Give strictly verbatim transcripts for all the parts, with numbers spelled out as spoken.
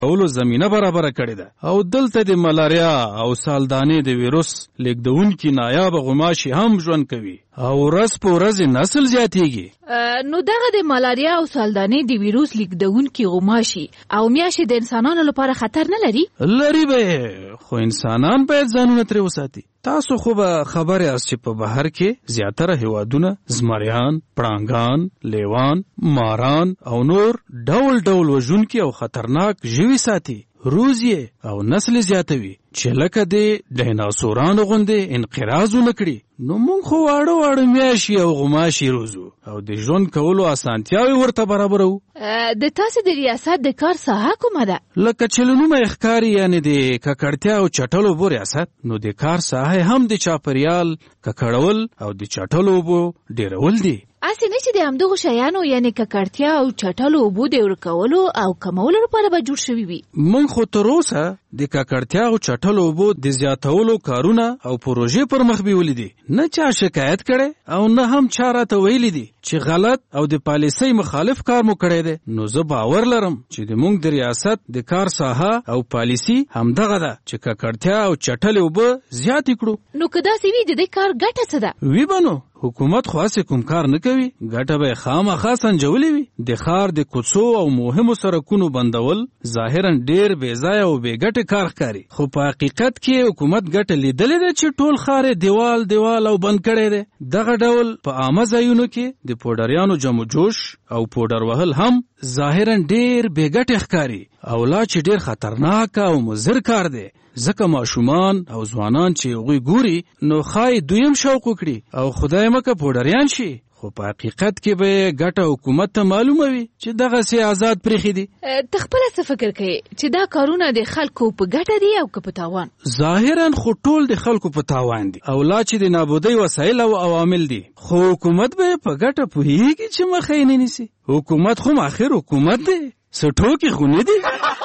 اولو زمینه برابره کړې ده او دلته د ملاریا او سالدانې د ویروس لیږدونکي نایاب غوماشي هم ژوند کوي او ورځ په ورځ نسل زیاتیږي. نو دغه د ملاریا او سالدانې د ویروس لیږدونکي غوماشي او میاشتې د انسانانو لپاره خطر نه لري؟ لري به، خو انسانان باید ځانونه ترې وساتي. تاسو خو به خبر یاست چې په بهر کې زیاتره هیوادونه زمریان، پړانګان، لیوان، ماران او نور ډول ډول وژونکي او خطرناک ژوي ساتي، روزي او نسل زیاتوي چې لکه د ډایناسورانو غوندې انقراض ونه کړي. نو مونږ خو واړه واړه میاشي او غوماشي روزو او د ژوند کولو اسانتیاوې ورته برابرو. د تاسې د ریاست د کار ساحه کومه ده؟ لکه چې له نومه یې ښکاري، یعنې د ککړتیا او چټلو اوبو ریاست، نو د کار ساحه هم د چاپریال ککړول او د چټلو اوبو ډیرول دي. اسې نه چې د همدغو شیانو یعنې ککړتیا او چټلو اوبو د ورکولو او کمولو لپاره به جوړ شوي وي. موږ خو تر اوسه د ککړتیا او چټلو اوبو د زیاتولو کارونه او پروژې پر مخ بیولې دي. نه چا شکایت کړي او نه هم چا راته ویلي دي چې غلط او د پالیسۍ مخالف کار مو کړی دی. نو زه باور لرم چې د موږ د ریاست د کار ساحه او پالیسي همدغه ده چې ککړتیا او چټلې اوبه زیاتې کړو. نو که داسې وي د دې کار ګټه څه ده؟ وی بنو حکومت خو هسې کوم کار نه کوي، ګټه به یې خامخا سنجولې وي. د ښار د کوڅو او مهمو سړکونو بندول ظاهرا ډېر بې ځایه او بې ګټې کار ښکاري، خو په حقیقت کې حکومت ګټه لیدلې ده چې ټول ښار یې دیوال دیوال او بند کړی دی. دغه ډول په عامه ځایونو کې د پوډریانو جمع جوش او پوډر وهل هم ظاهرا ډېر بې ګټې ښکاري او لا چې ډېر خطرناک او مضر کار دی. ځکه ماشومان او ځوانان چې هغوی ګوري نو ښایي دویم شوق وکړي او خدای مکه پوډریان شي، خو په حقیقت کې به ګټه حکومت ته معلومه وي چې دغسې آزاد پرېښي دي. ته خپله څه فکر کوې چې دا کارونه د خلکو په ګټه دي او که په تاوان؟ ظاهرا خو ټول د خلکو په تاوان دي او لا چې د نابودۍ وسایل او عوامل دي، خو حکومت به په ګټه پوهېږي چې مخه یې نه نیسي. حکومت خو آخر حکومت دی، څه ټوکې خو نه دي.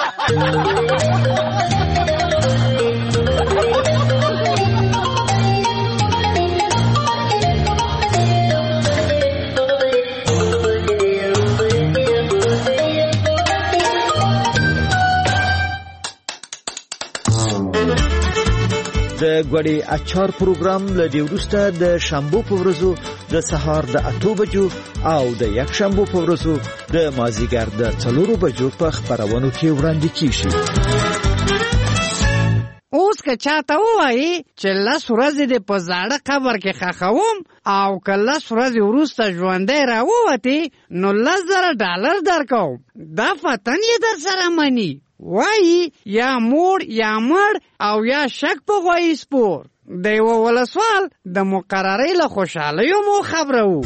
د ګوړې اچار پروګرام له دې وروسته د شنبو په ورځو د سهار د اتو بجو او د یک شنبو په ورځو د مازیګر د څلورو بجو په خپرونو کې وړاندې کیږي. اوس که چاته ووایي چې لس ورځې دې په زاړه قبر کې ښخوم او که لس ورځې وروسته ژوندی راووتې نو لس زره ډالر درکوم، دا فتن یې در سره مني. وایي یا موړ یا مړ او یا شک په غوایي سپور. د یوه ولسوال د مقررۍ له خوشحالیو مو خبرو.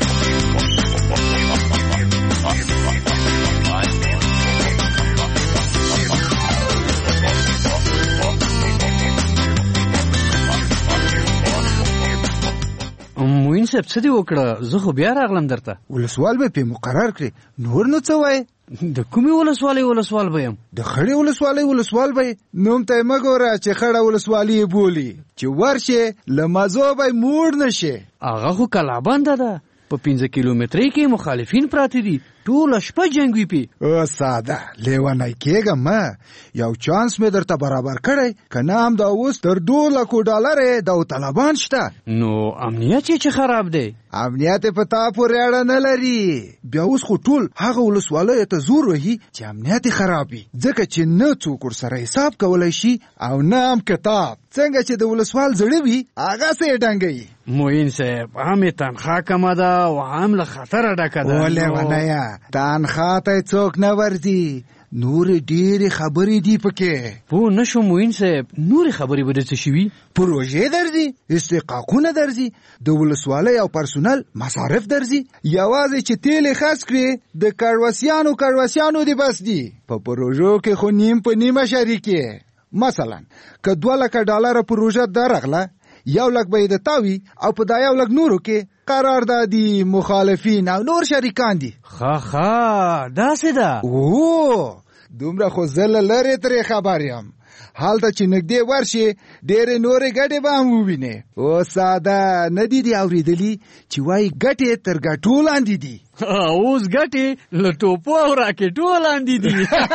موین صاحب څه دې وکړه؟ زه خو بیا راغلم درته. ولسوال به پې مقرر کړي، نور نو څه وایې؟ د کومې ولسوالۍ ولسوال به یم؟ د خړې ولسوالۍ ولسوال به یې. نوم ته یې مه ګوره چې خړه ولسوالي یې بولي، چې ورشې له مزو به یې موړ نه شي. هغه خو کلابنده ده، په پنځه کیلومترۍ کې مخالفین پراته دي، ټوله شپه جنګ وي پې. او ساده لیونی کېږم مه، یو چانس مې درته برابر کړی، که نه هم دا اوس تر دو لکو ډالرې داوطلبان شته. نو امنیت یې چې خراب دی؟ امنیت په تا پورې اړه نه لري. بیا اوس خو ټول هغه ولسوالیو ته زور وهي چې امنیت یې خراب وي، ځکه چې نه څوک ورسره حساب کولی شي او نه هم کتاب. څنګه چې د ولسوال زړه وي هغسې یې ډنګوي. موین صاحب هم یې تنخوا کمه ده او هم له خطره ډکه ده. ولې ونیه تنخوا ته یې څوک نه ورځي، نورې ډېرې خبرې دي پکې. پوه نه شو موین صاحب، نورې خبرې به د څه شوي؟ پروژې درځي، استحقاقونه درځي، د ولسوالۍ او پرسونل مصارف درځي. یوازې چې تیل یې خرڅ کړې د کړوسیانو کړوسیانو دې بس دي. په پروژو کې خو نیم په نیمه شریک یې. مثلا که دوه لکه ډالره پروژه درغله، یو لک به یې د تاوي او په دا یو لک نورو کې قراردادي، مخالفین او نور شریکان دي. ښه ښه داسې ده. او دومره خو زه له لرې ترې خبر یم. هلته چې نږدې ورشي ډېرې نورې ګټې به هم ووینې. اوس ساده نه دي دي اورېدلي چې وایي ګټې تر ګټو لاندې دي. اوس ګټې له ټوپو او راکټو لاندې دي.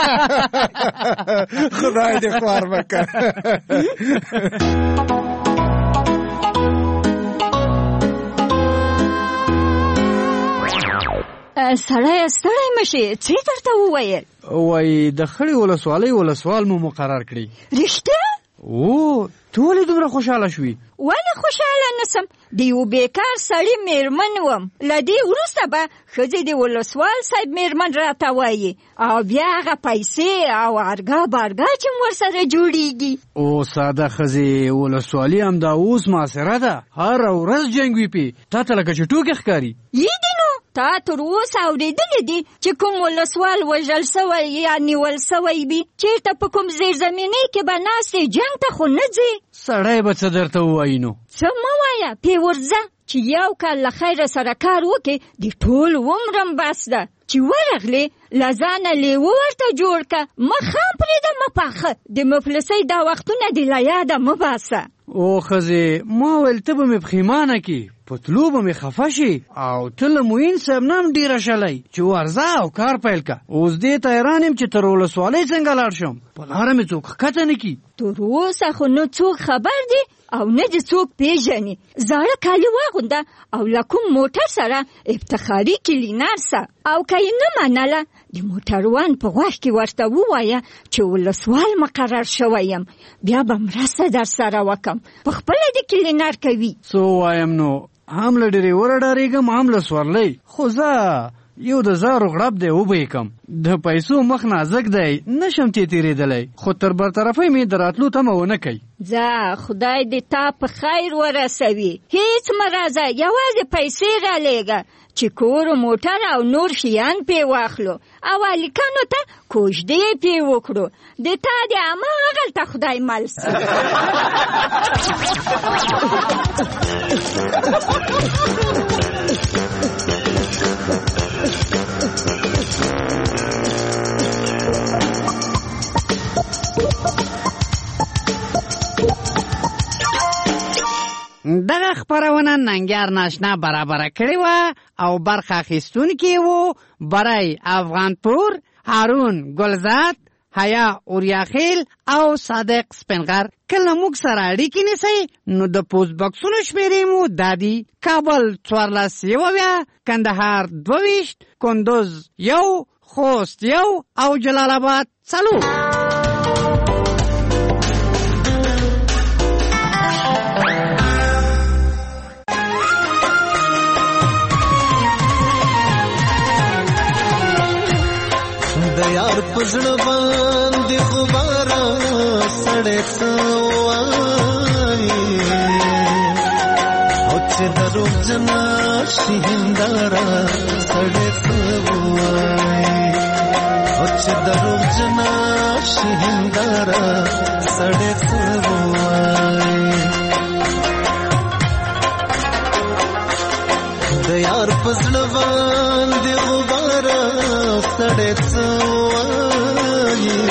خدای دې خوار وکړه. سړی ستړی مشي څه درته وویل؟ وایي د خړې ولسوالۍ ولسوال مو مقرر کړي. رښتیا؟ او ته ولې دومره خوشحاله شوې؟ ولې خوشحاله نسم؟ د یو بیکار سړي میرمن وم. له دې وروسته به ښځې د ولسوال صاحب میرمن راته وایي او بیا هغه پیسې او ارګا بارګا چې م ورسره جوړېږي. او ساده ښځې ولسوالي همدا اوس محاصره ده. هره ورځ جنګ وي پې. تا ته لکه چې ټوکې ښکاري. یې دي نو تا تر اوسه اورېدلی دي چې کوم ولسوال وژل سوی یا نیول سوی وي؟ چېرته په کوم زیرزمینۍ کې به ناست جنګ ته خو نه ځې. سړی به څه درته ووایي نو؟ څه مه وایه پې ورځه چې یو کال له خیره سره کار وکې د ټول عمرم بس ده. چې ورغلې له ځانه لیوه ورته جوړ که. مخ هم پرېږده مه پاخه. د مفلسۍ دا وختونه د له یاده مه باسه. او ښځې ما ویل ته به مې پښیمانه کړي، په تلو به مې خفه شي او ته له معین صاحب نه هم ډېره شلی چې ورځه او کار پیل که. اوس دې ته حیران یم چې تر ولسوالۍ څنګه لاړ شم. په لاره مې څوک ښکته نه کړي. تر اوسه خو نه څوک خبر دی او نه دې څوک پیژني. زاړه کالي واغونده او له کوم موټر سره افتخاري کلینر سه. او که یې نه منله د موټروان په غوږ کې ورته ووایه چې ولسوال مقرر شوی یم، بیا به مرسته در سره وکم. په خپله د کلینر کوي. څه ووایم نو؟ هم له ډریوره ډارېږم هم له سورلۍ. خو زه یو د زارو غړپ دی وبه یې کم. د پیسو مخ نازک دی نشم تې تېرېدلی، خو تر برطرفۍ مې د راتلو تمه ونه کوي. ځه خدای دې تا په خیر ورسوي. هیڅ مه راځه، یوازې پیسې رالیږه چې کور موټر او نور شیان پې واخلو او هلکانو ته کوژدې پې وکړو. د تا د هماغلته خدای مل سي. دغه خپرونه ننګیار ناشنا برابره کړې وه او برخه اخیستونکي وو برای افغانپور، هارون ګلزاد، حیا اوریاخیل او صادق سپنغر. کله موږ سره اړیکې نیسئ نو د پوسټ بکسونو شمېرې مو دا دي: کابل څوارلس یو اویا، کندهار دوه ویشت، کندوز یو، خوست یو او جلال آباد څلور. د یار پزړ باندې غباره سړې سوای او چې درو جنا شهندارا سړې سوای او چې درو جنا شهندارا سړې سوای د یار پزړ باندې غباره سړې سوای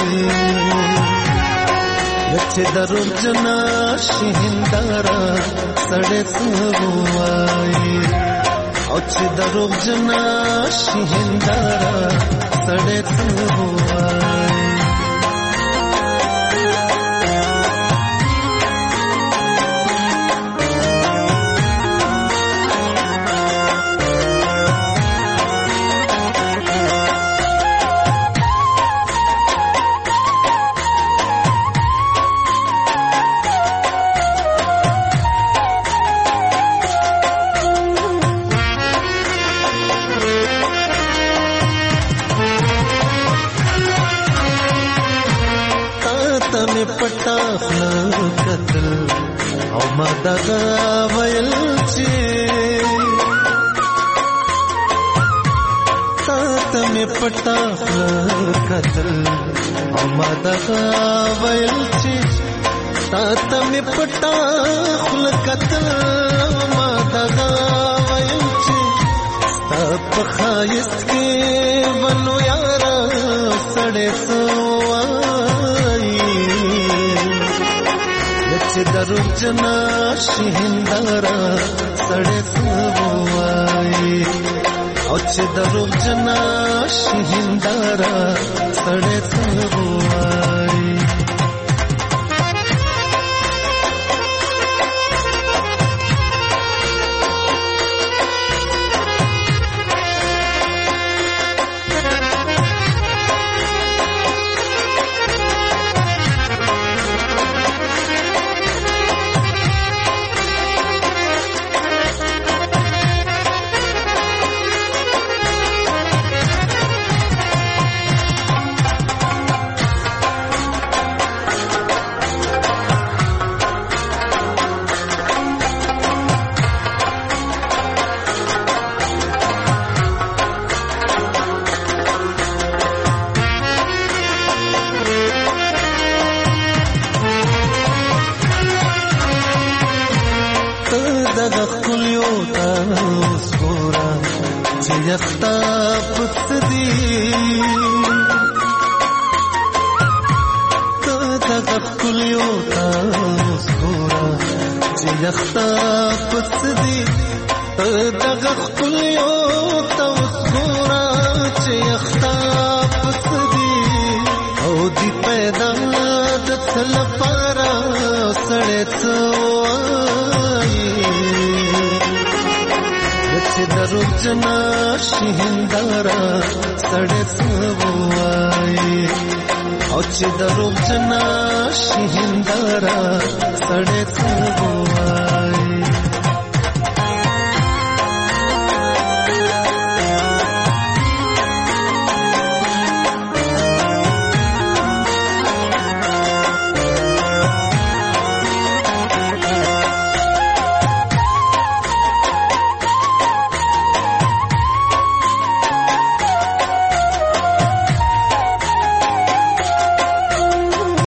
چې درو جنا شهندارا سړې سوای او چې درو جنا شهندارا سړې سوای. پټا خلر کتل او ما دغه ویل چې تا ته مې پټا خلر کتل او ما دغه ویل چې تا ته مې پټا خلر کتل او ما دغه ویل چې په خایست کې ونو یارا سړې سوای چې درو جنا شهندرا سړې سوای او چې درو جنا شهندرا سړې سوای شهندرا سړې سوای او چې درو جنا شهندرا سړې سوای